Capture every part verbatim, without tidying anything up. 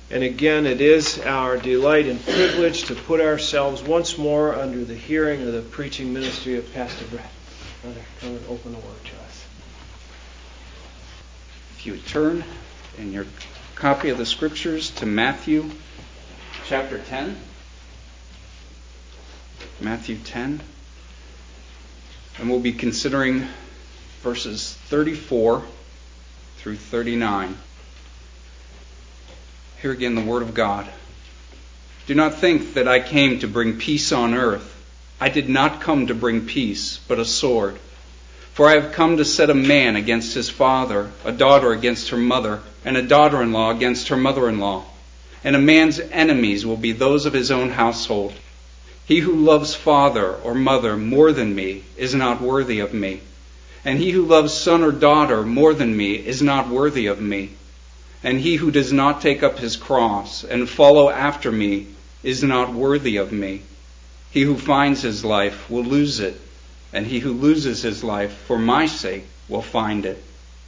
And again, it is our delight and privilege to put ourselves once more under the hearing of the preaching ministry of Pastor Brett. Brother, come and open the word to us. If you would turn in your copy of the Scriptures to Matthew chapter ten. Matthew ten. And we'll be considering verses thirty-four through thirty-nine. Here again the Word of God. Do not think that I came to bring peace on earth. I did not come to bring peace, but a sword. For I have come to set a man against his father, a daughter against her mother, and a daughter-in-law against her mother-in-law. And a man's enemies will be those of his own household. He who loves father or mother more than me is not worthy of me. And he who loves son or daughter more than me is not worthy of me. And he who does not take up his cross and follow after me is not worthy of me. He who finds his life will lose it, and he who loses his life for my sake will find it.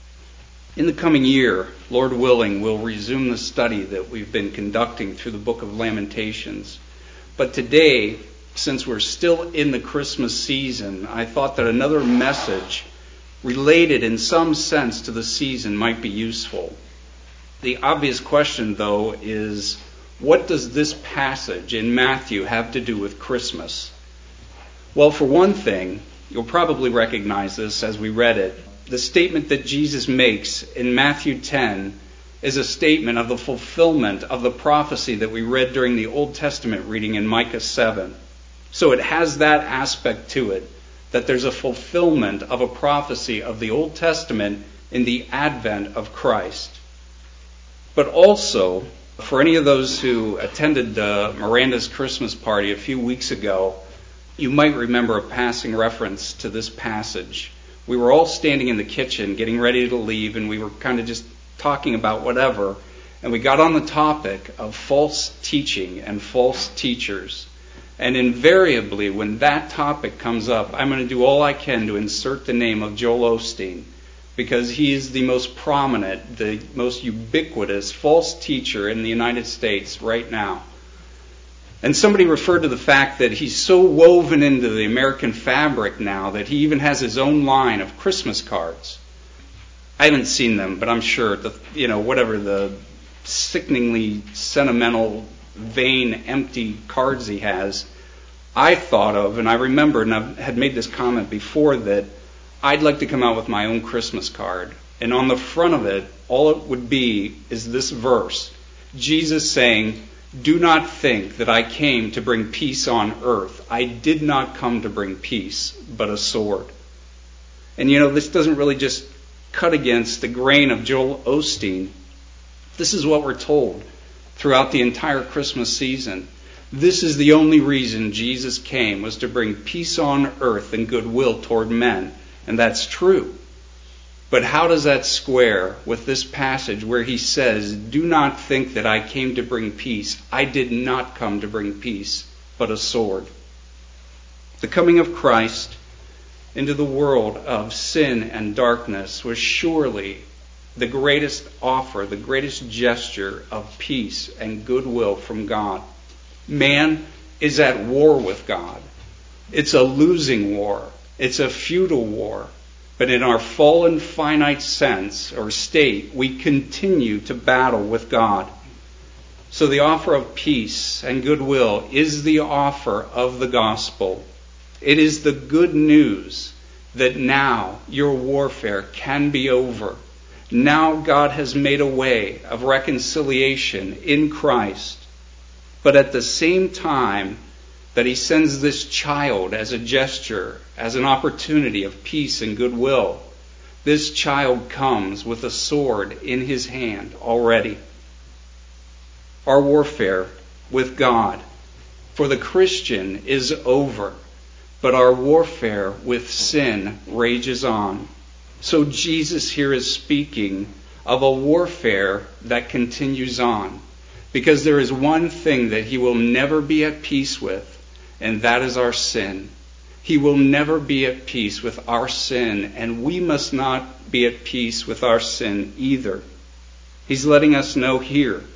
In the coming year, Lord willing, we'll resume the study that we've been conducting through the book of Lamentations. But today, since we're still in the Christmas season, I thought that another message related in some sense to the season might be useful. The obvious question, though, is what does this passage in Matthew have to do with Christmas? Well, for one thing, you'll probably recognize this as we read it. The statement that Jesus makes in Matthew ten is a statement of the fulfillment of the prophecy that we read during the Old Testament reading in Micah seven. So it has that aspect to it, that there's a fulfillment of a prophecy of the Old Testament in the advent of Christ. But also, for any of those who attended uh, Miranda's Christmas party a few weeks ago, you might remember a passing reference to this passage. We were all standing in the kitchen getting ready to leave, and we were kind of just talking about whatever, and we got on the topic of false teaching and false teachers. And invariably, when that topic comes up, I'm going to do all I can to insert the name of Joel Osteen, because he is the most prominent, the most ubiquitous false teacher in the United States right now. And somebody referred to the fact that he's so woven into the American fabric now that he even has his own line of Christmas cards. I haven't seen them, but I'm sure the you know whatever the sickeningly sentimental, vain, empty cards he has, I thought of, and I remembered, and I had made this comment before, that I'd like to come out with my own Christmas card. And on the front of it, all it would be is this verse. Jesus saying, do not think that I came to bring peace on earth. I did not come to bring peace, but a sword. And you know, this doesn't really just cut against the grain of Joel Osteen. This is what we're told throughout the entire Christmas season. This is the only reason Jesus came, was to bring peace on earth and goodwill toward men. And that's true. But how does that square with this passage where he says, do not think that I came to bring peace. I did not come to bring peace, but a sword. The coming of Christ into the world of sin and darkness was surely the greatest offer, the greatest gesture of peace and goodwill from God. Man is at war with God. It's a losing war. It's a futile war. But in our fallen, finite sense or state, we continue to battle with God. So the offer of peace and goodwill is the offer of the gospel. It is the good news that now your warfare can be over. Now God has made a way of reconciliation in Christ. But at the same time that he sends this child as a gesture, as an opportunity of peace and goodwill, this child comes with a sword in his hand already. Our warfare with God for the Christian is over, but our warfare with sin rages on. So Jesus here is speaking of a warfare that continues on, because there is one thing that he will never be at peace with, and that is our sin. He will never be at peace with our sin, and we must not be at peace with our sin either. He's letting us know here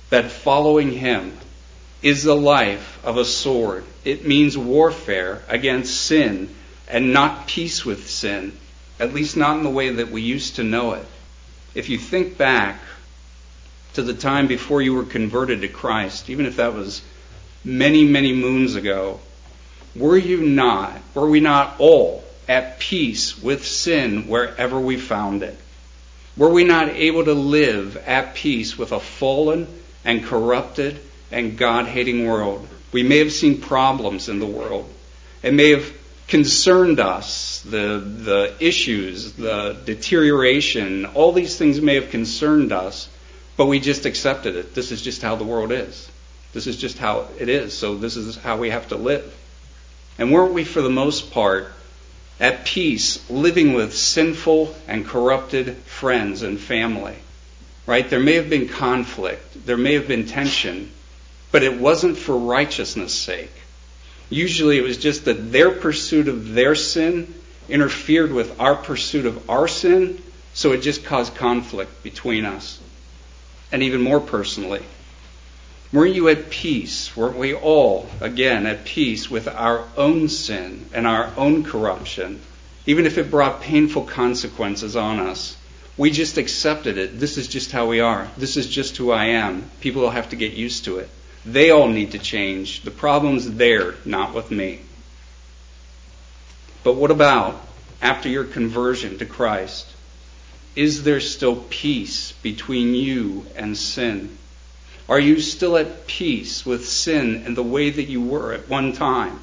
that following him is the life of a sword. It means warfare against sin and not peace with sin, at least not in the way that we used to know it. If you think back to the time before you were converted to Christ, even if that was many, many moons ago, were you not, were we not all at peace with sin wherever we found it? Were we not able to live at peace with a fallen and corrupted and God-hating world? We may have seen problems in the world. It may have concerned us, the, the issues, the deterioration, all these things may have concerned us, but we just accepted it. This is just how the world is. This is just how it is, so this is how we have to live. And weren't we, for the most part, at peace, living with sinful and corrupted friends and family? Right? There may have been conflict, there may have been tension, but it wasn't for righteousness' sake. Usually it was just that their pursuit of their sin interfered with our pursuit of our sin, so it just caused conflict between us. And even more personally, weren't you at peace? Weren't we all, again, at peace with our own sin and our own corruption? Even if it brought painful consequences on us, we just accepted it. This is just how we are. This is just who I am. People will have to get used to it. They all need to change. The problem's there, not with me. But what about after your conversion to Christ? Is there still peace between you and sin? Are you still at peace with sin in the way that you were at one time?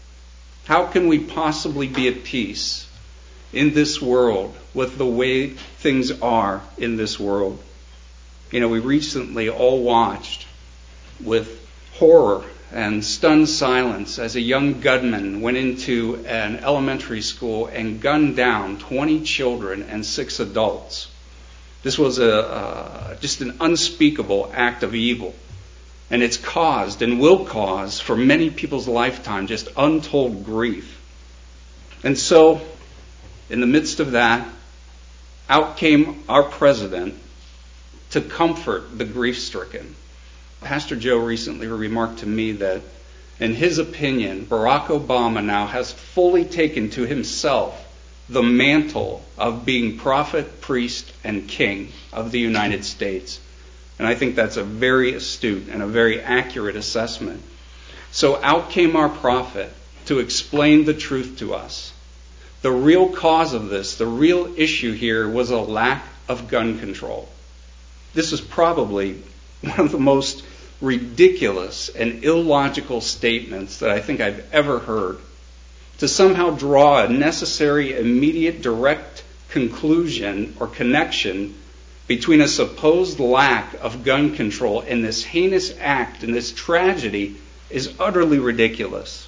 How can we possibly be at peace in this world with the way things are in this world? You know, we recently all watched with horror and stunned silence as a young gunman went into an elementary school and gunned down twenty children and six adults. This was a uh, just an unspeakable act of evil. And it's caused and will cause for many people's lifetime just untold grief. And so, in the midst of that, out came our president to comfort the grief-stricken. Pastor Joe recently remarked to me that, in his opinion, Barack Obama now has fully taken to himself the mantle of being prophet, priest, and king of the United States. And I think that's a very astute and a very accurate assessment. So out came our prophet to explain the truth to us. The real cause of this, the real issue here, was a lack of gun control. This is probably one of the most ridiculous and illogical statements that I think I've ever heard. To somehow draw a necessary, immediate, direct conclusion or connection between a supposed lack of gun control and this heinous act and this tragedy is utterly ridiculous.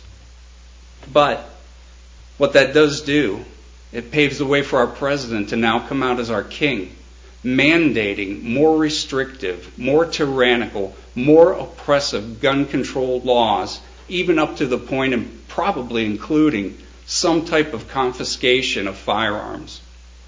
But what that does do, it paves the way for our president to now come out as our king, mandating more restrictive, more tyrannical, more oppressive gun control laws, even up to the point and probably including some type of confiscation of firearms.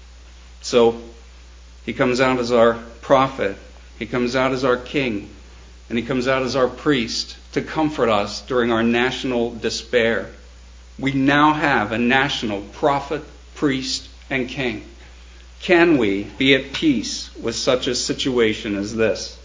So he comes out as our prophet, he comes out as our king, and he comes out as our priest to comfort us during our national despair. We now have a national prophet, priest, and king. Can we be at peace with such a situation as this?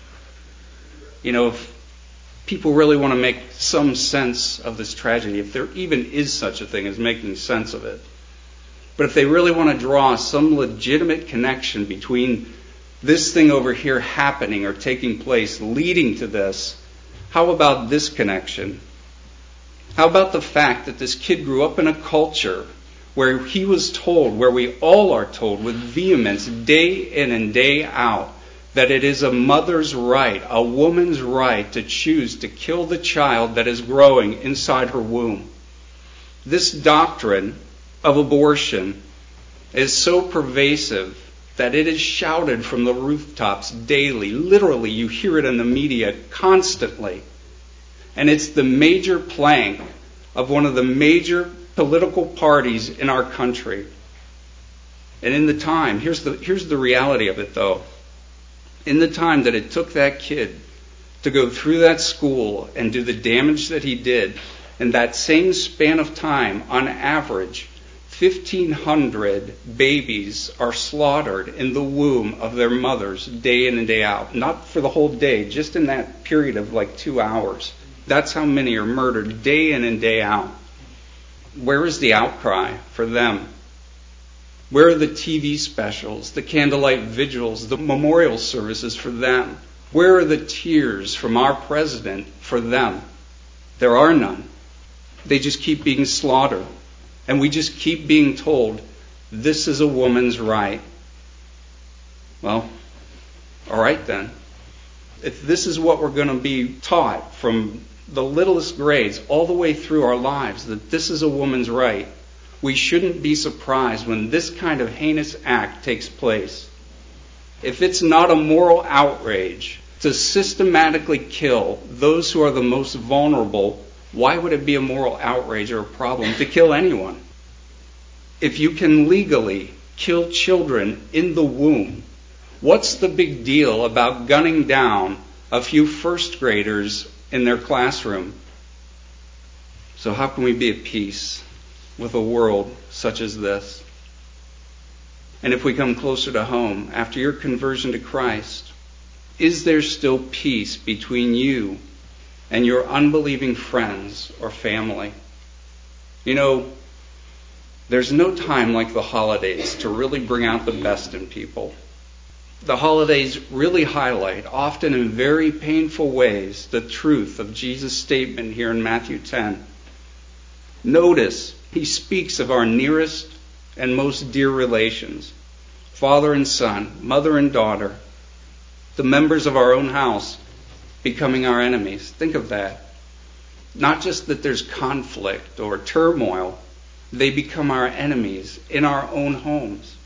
You know, if people really want to make some sense of this tragedy, if there even is such a thing as making sense of it, but if they really want to draw some legitimate connection between this thing over here happening or taking place leading to this, how about this connection? How about the fact that this kid grew up in a culture where he was told, where we all are told with vehemence day in and day out, that it is a mother's right, a woman's right to choose to kill the child that is growing inside her womb. This doctrine of abortion is so pervasive that it is shouted from the rooftops daily. Literally, you hear it in the media constantly. And it's the major plank of one of the major political parties in our country. And in the time, here's the, here's the reality of it though. In the time that it took that kid to go through that school and do the damage that he did. In that same span of time, on average, fifteen hundred babies are slaughtered in the womb of their mothers day in and day out. Not for the whole day, just in that period of like two hours. That's how many are murdered day in and day out. Where is the outcry for them? Where are the T V specials, the candlelight vigils, the memorial services for them? Where are the tears from our president for them? There are none. They just keep being slaughtered. And we just keep being told, this is a woman's right. Well, all right then. If this is what we're going to be taught from the littlest grades all the way through our lives, that this is a woman's right, we shouldn't be surprised when this kind of heinous act takes place. If it's not a moral outrage to systematically kill those who are the most vulnerable, why would it be a moral outrage or a problem to kill anyone? If you can legally kill children in the womb, what's the big deal about gunning down a few first graders in their classroom? So how can we be at peace with a world such as this? And if we come closer to home, after your conversion to Christ, is there still peace between you and your unbelieving friends or family? You know, there's no time like the holidays to really bring out the best in people. The holidays really highlight, often in very painful ways, the truth of Jesus' statement here in Matthew ten. Notice, he speaks of our nearest and most dear relations, father and son, mother and daughter, the members of our own house becoming our enemies. Think of that. Not just that there's conflict or turmoil, they become our enemies in our own homes.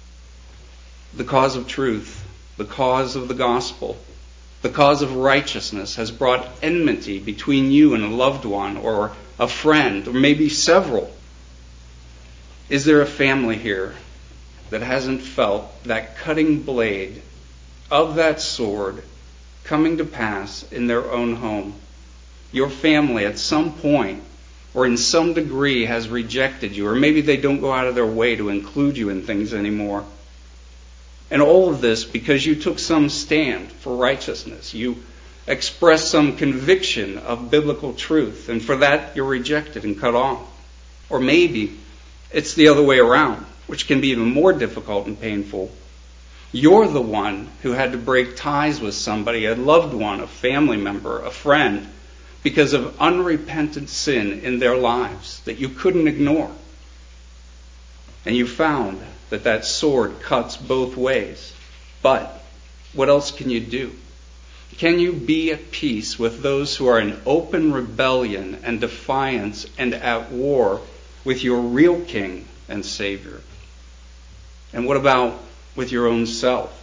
The cause of truth, the cause of the gospel, the cause of righteousness has brought enmity between you and a loved one or a friend or maybe several. Is there a family here that hasn't felt that cutting blade of that sword coming to pass in their own home? Your family at some point or in some degree has rejected you, or maybe they don't go out of their way to include you in things anymore. And all of this because you took some stand for righteousness. You expressed some conviction of biblical truth, and for that you're rejected and cut off. Or maybe it's the other way around, which can be even more difficult and painful. You're the one who had to break ties with somebody, a loved one, a family member, a friend, because of unrepentant sin in their lives that you couldn't ignore. And you found that that sword cuts both ways. But what else can you do? Can you be at peace with those who are in open rebellion and defiance and at war with your real King and Savior? And what about with your own self?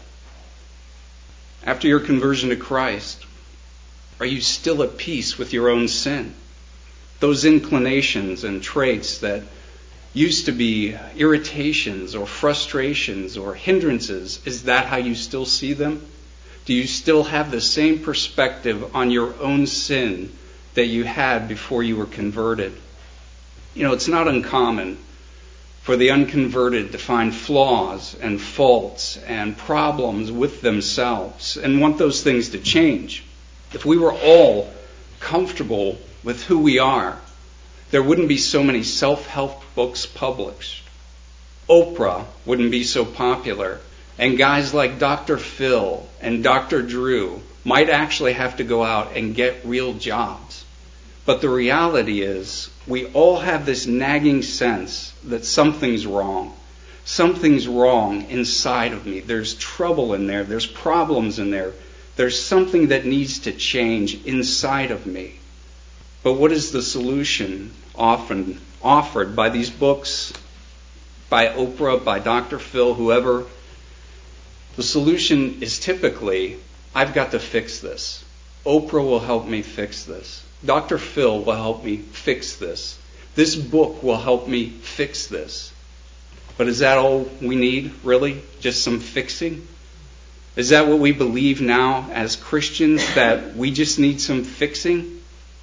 After your conversion to Christ, are you still at peace with your own sin? Those inclinations and traits that used to be irritations or frustrations or hindrances, is that how you still see them? Do you still have the same perspective on your own sin that you had before you were converted? You know, it's not uncommon for the unconverted to find flaws and faults and problems with themselves and want those things to change. If we were all comfortable with who we are, there wouldn't be so many self-help books published. Oprah wouldn't be so popular. And guys like Doctor Phil and Doctor Drew might actually have to go out and get real jobs. But the reality is, we all have this nagging sense that something's wrong. Something's wrong inside of me. There's trouble in there. There's problems in there. There's something that needs to change inside of me. But what is the solution often offered by these books, by Oprah, by Doctor Phil, whoever? The solution is typically, I've got to fix this. Oprah will help me fix this. Doctor Phil will help me fix this. This book will help me fix this. But is that all we need, really? Just some fixing? Is that what we believe now as Christians, that we just need some fixing?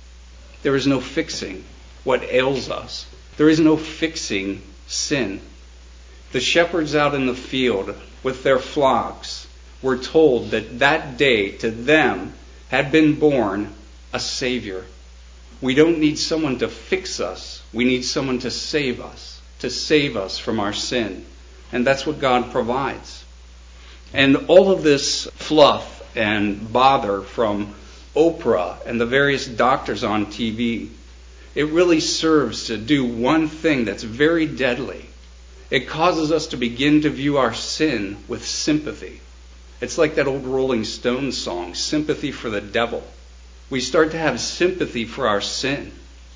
There is no fixing what ails us. There is no fixing sin. The shepherds out in the field with their flocks were told that that day to them had been born a Savior. We don't need someone to fix us. We need someone to save us, to save us from our sin. And that's what God provides. And all of this fluff and bother from Oprah and the various doctors on T V, it really serves to do one thing that's very deadly. It causes us to begin to view our sin with sympathy. It's like that old Rolling Stones song, Sympathy for the Devil. We start to have sympathy for our sin.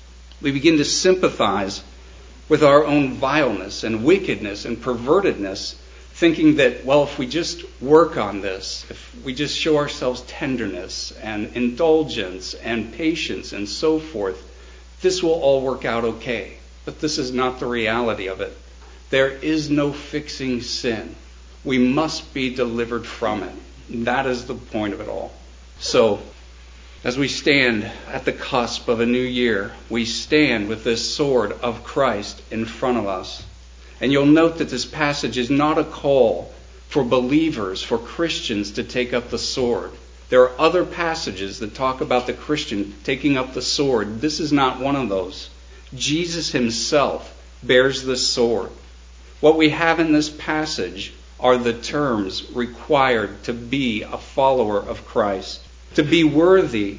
We begin to sympathize with our own vileness and wickedness and pervertedness, thinking that, well, if we just work on this, if we just show ourselves tenderness and indulgence and patience and so forth, this will all work out okay. But this is not the reality of it. There is no fixing sin. We must be delivered from it. That is the point of it all. So, as we stand at the cusp of a new year, we stand with this sword of Christ in front of us. And you'll note that this passage is not a call for believers, for Christians to take up the sword. There are other passages that talk about the Christian taking up the sword. This is not one of those. Jesus himself bears this sword. What we have in this passage are the terms required to be a follower of Christ, to be worthy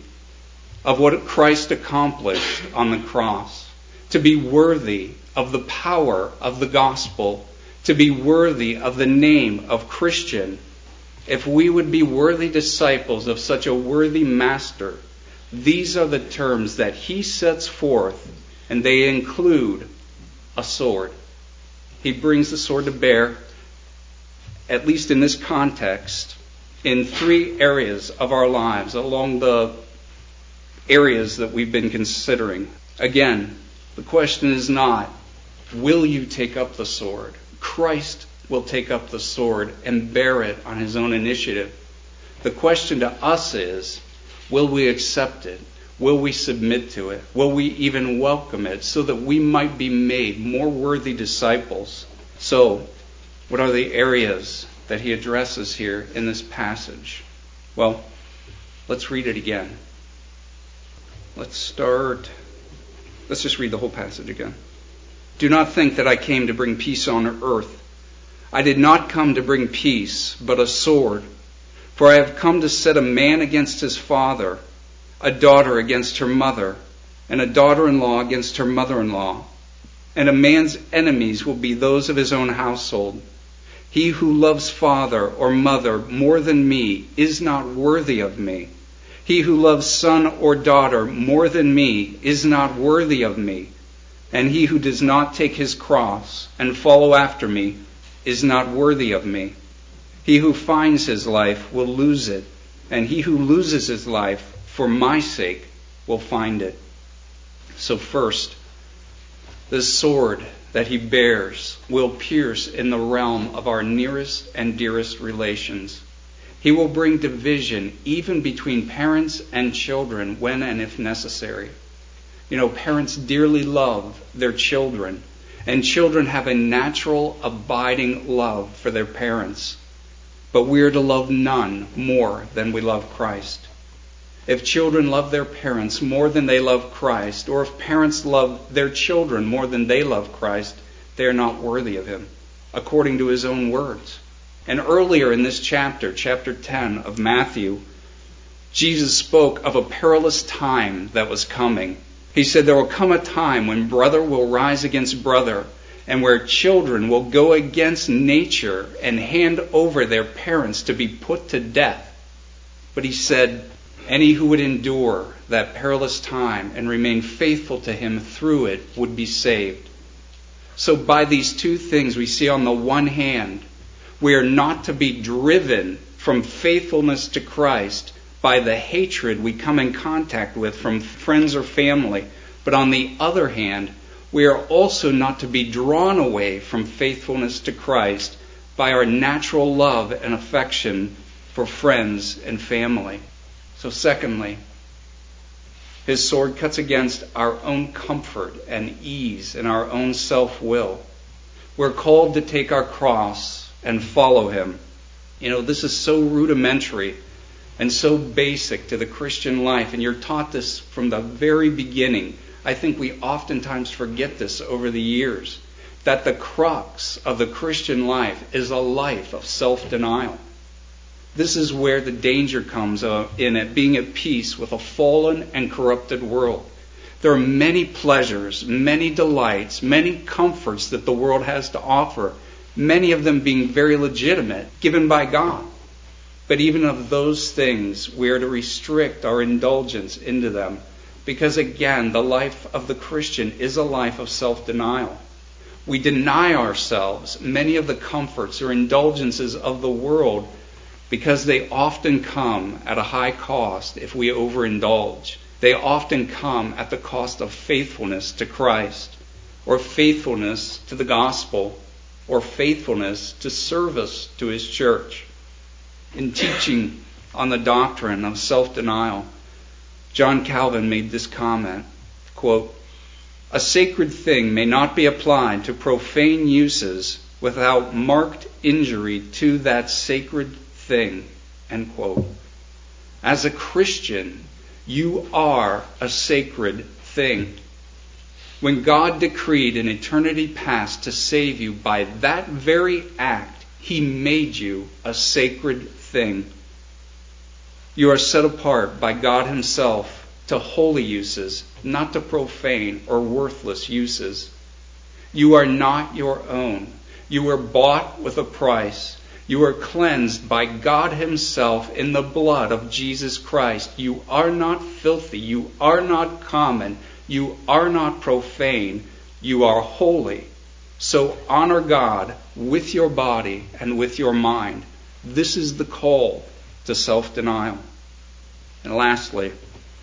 of what Christ accomplished on the cross, to be worthy of the power of the gospel, to be worthy of the name of Christian. If we would be worthy disciples of such a worthy master, these are the terms that he sets forth, and they include a sword. He brings the sword to bear, at least in this context, in three areas of our lives, along the areas that we've been considering. Again, the question is not, will you take up the sword? Christ will take up the sword and bear it on his own initiative. The question to us is, will we accept it? Will we submit to it? Will we even welcome it so that we might be made more worthy disciples? So, what are the areas that he addresses here in this passage? Well, let's read it again. Let's start. Let's just read the whole passage again. Do not think that I came to bring peace on earth. I did not come to bring peace, but a sword. For I have come to set a man against his father, a daughter against her mother, and a daughter-in-law against her mother-in-law. And a man's enemies will be those of his own household. He who loves father or mother more than me is not worthy of me. He who loves son or daughter more than me is not worthy of me. And he who does not take his cross and follow after me is not worthy of me. He who finds his life will lose it, and he who loses his life for my sake will find it. So first, the sword that he bears will pierce in the realm of our nearest and dearest relations. He will bring division even between parents and children when and if necessary. You know, parents dearly love their children, and children have a natural, abiding love for their parents. But we are to love none more than we love Christ. If children love their parents more than they love Christ, or if parents love their children more than they love Christ, they are not worthy of him, according to his own words. And earlier in this chapter, chapter ten of Matthew, Jesus spoke of a perilous time that was coming. He said there will come a time when brother will rise against brother, and where children will go against nature and hand over their parents to be put to death. But he said, any who would endure that perilous time and remain faithful to him through it would be saved. So by these two things we see, on the one hand, we are not to be driven from faithfulness to Christ by the hatred we come in contact with from friends or family. But on the other hand, we are also not to be drawn away from faithfulness to Christ by our natural love and affection for friends and family. So secondly, his sword cuts against our own comfort and ease and our own self-will. We're called to take our cross and follow him. You know, this is so rudimentary and so basic to the Christian life, and you're taught this from the very beginning. I think we oftentimes forget this over the years, that the crux of the Christian life is a life of self-denial. This is where the danger comes in it, being at peace with a fallen and corrupted world. There are many pleasures, many delights, many comforts that the world has to offer, many of them being very legitimate, given by God. But even of those things, we are to restrict our indulgence into them, because again, the life of the Christian is a life of self-denial. We deny ourselves many of the comforts or indulgences of the world because they often come at a high cost if we overindulge. They often come at the cost of faithfulness to Christ, or faithfulness to the gospel, or faithfulness to service to his church. In teaching on the doctrine of self-denial, John Calvin made this comment, quote, "A sacred thing may not be applied to profane uses without marked injury to that sacred thing," end quote. As a Christian, you are a sacred thing. When God decreed in eternity past to save you by that very act, he made you a sacred thing. You are set apart by God himself to holy uses, not to profane or worthless uses. You are not your own. You were bought with a price. You are cleansed by God himself in the blood of Jesus Christ. You are not filthy. You are not common. You are not profane. You are holy. So honor God with your body and with your mind. This is the call to self-denial. And lastly,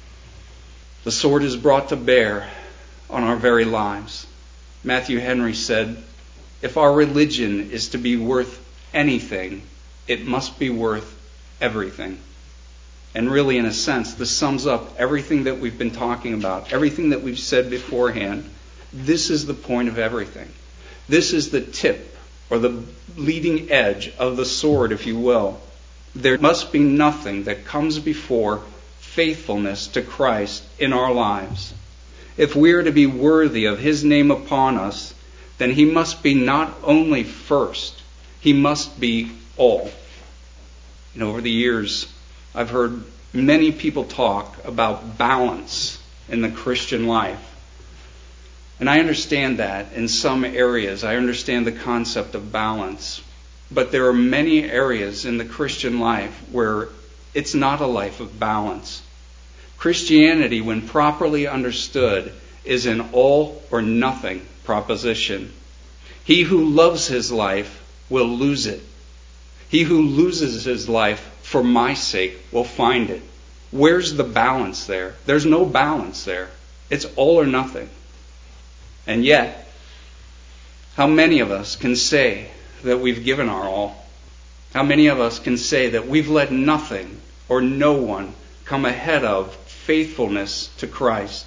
the sword is brought to bear on our very lives. Matthew Henry said, "If our religion is to be worth anything, it must be worth everything." And really, in a sense, this sums up everything that we've been talking about, everything that we've said beforehand. This is the point of everything. This is the tip, or the leading edge of the sword, if you will. There must be nothing that comes before faithfulness to Christ in our lives. If we are to be worthy of his name upon us, then he must be not only first, he must be all. You know, over the years, I've heard many people talk about balance in the Christian life. And I understand that in some areas. I understand the concept of balance. But there are many areas in the Christian life where it's not a life of balance. Christianity, when properly understood, is an all or nothing proposition. He who loves his life will lose it. He who loses his life for my sake will find it. Where's the balance there? There's no balance there. It's all or nothing. And yet, how many of us can say that we've given our all? How many of us can say that we've let nothing or no one come ahead of faithfulness to Christ?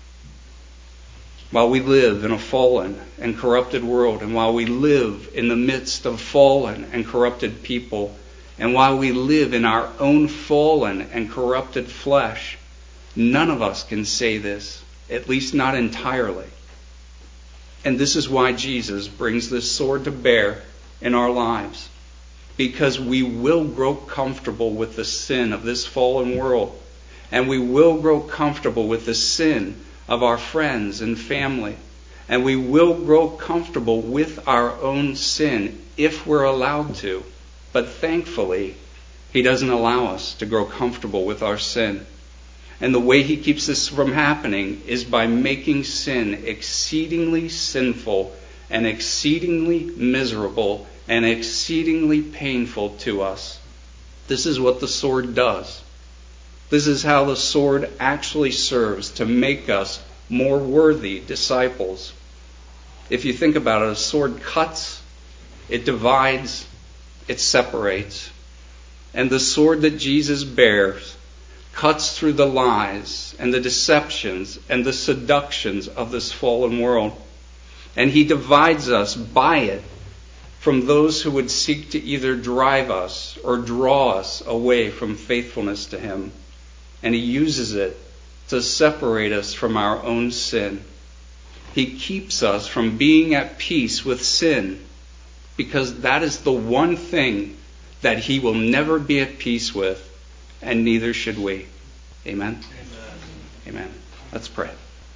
While we live in a fallen and corrupted world, and while we live in the midst of fallen and corrupted people, and while we live in our own fallen and corrupted flesh, none of us can say this, at least not entirely. And this is why Jesus brings this sword to bear in our lives. Because we will grow comfortable with the sin of this fallen world. And we will grow comfortable with the sin of our friends and family. And we will grow comfortable with our own sin if we're allowed to. But thankfully, he doesn't allow us to grow comfortable with our sin. And the way he keeps this from happening is by making sin exceedingly sinful and exceedingly miserable and exceedingly painful to us. This is what the sword does. This is how the sword actually serves to make us more worthy disciples. If you think about it, a sword cuts, it divides, it separates. And the sword that Jesus bears cuts through the lies and the deceptions and the seductions of this fallen world. And he divides us by it from those who would seek to either drive us or draw us away from faithfulness to him. And he uses it to separate us from our own sin. He keeps us from being at peace with sin, because that is the one thing that he will never be at peace with, and neither should we. Amen? Amen. Amen. Let's pray.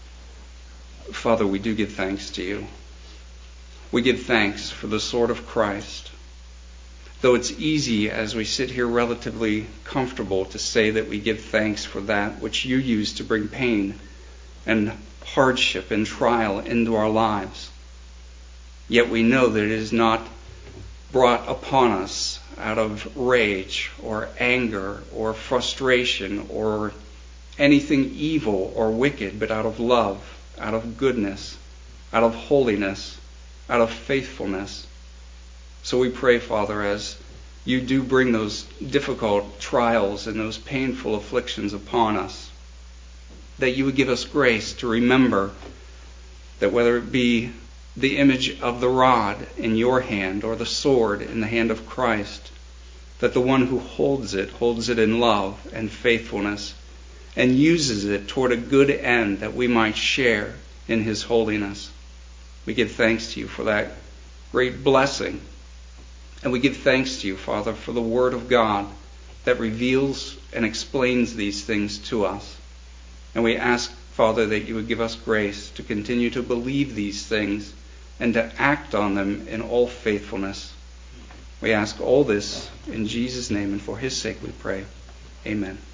Father, we do give thanks to you. We give thanks for the sword of Christ. Though it's easy as we sit here relatively comfortable to say that we give thanks for that which you use to bring pain and hardship and trial into our lives. Yet we know that it is not brought upon us out of rage or anger or frustration or anything evil or wicked, but out of love, out of goodness, out of holiness, out of faithfulness. So we pray, Father, as you do bring those difficult trials and those painful afflictions upon us, that you would give us grace to remember that whether it be the image of the rod in your hand or the sword in the hand of Christ, that the one who holds it holds it in love and faithfulness and uses it toward a good end that we might share in his holiness. We give thanks to you for that great blessing. And we give thanks to you, Father, for the Word of God that reveals and explains these things to us. And we ask, Father, that you would give us grace to continue to believe these things and to act on them in all faithfulness. We ask all this in Jesus' name, and for his sake we pray. Amen.